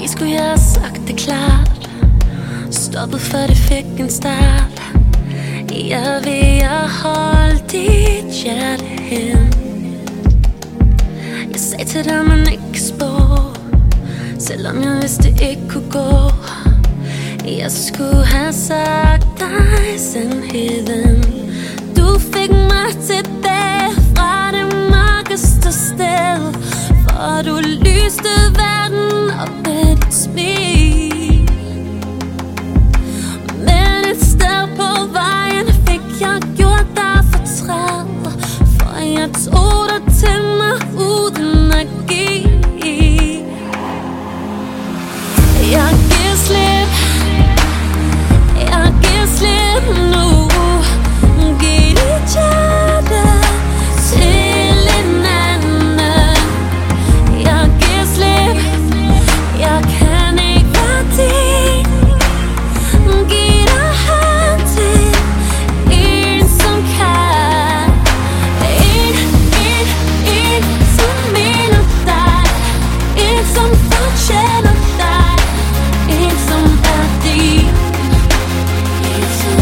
Måske skulle jeg have sagt det klart, stoppet før det fik en start. Jeg vil holde dit hjerte hen. Jeg sagde til dig, man ikke kan spå, selvom jeg vidste det ikke kunne gå. Jeg skulle have sagt dig sandheden. Du fik mig tilbage fra det mørkeste sted, for du lyste verden op med dit smil. Men et sted på vejen fik jeg gjort dig fortræd, for jeg tog dig til mig uden at give. Jeg giver slip, jeg giver slip nu. Giv dit hjerte til en anden. Jeg giver slip, jeg kan ikke være din. Giv dig hånd til en som kan. En som mener dig. En som fortjener dig. En som er din. En som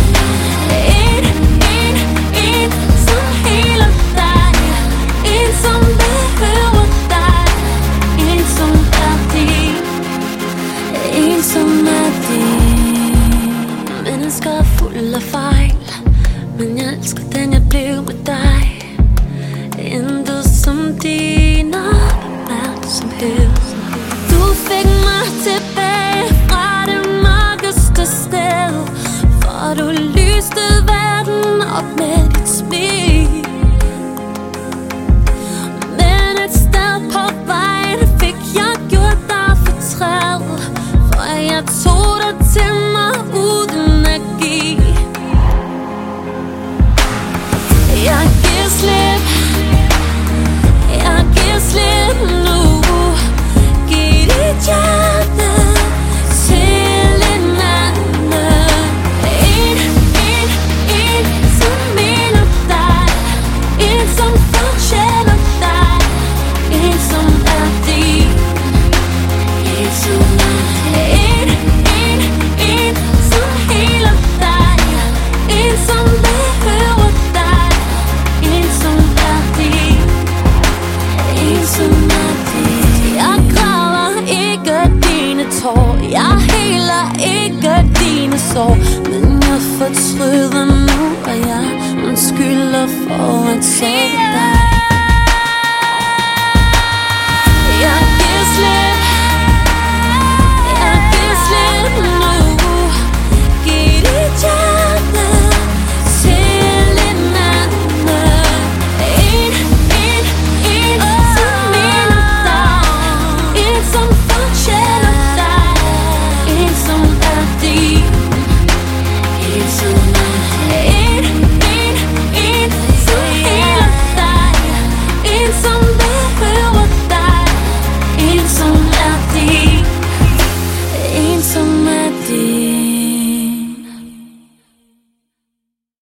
heler dig. En som behøver dig. En som er din. En som er din. Mennesker er fuld af fejl, men jeg elsker den jeg blev med dig. Intet som din opmærksomhed. Du fik mig tilbage fra det mørkeste sted, for du lyste verden op med dit smil. Men et sted på vejen fik jeg gjort dig fortræd, for jeg tog dig til mig uden at give. Jeg giver slip, jeg giver slip nu. Giv dit hjerte til en anden. En som mener dig. En som fortjener dig. En som er din. En som som heler dig. En som behøver dig. En som er din. En som er din. Jeg græder ikke dine tår, jeg heler ikke dine sår, men jeg fortryder nu, og jeg undskylder for at sove dig.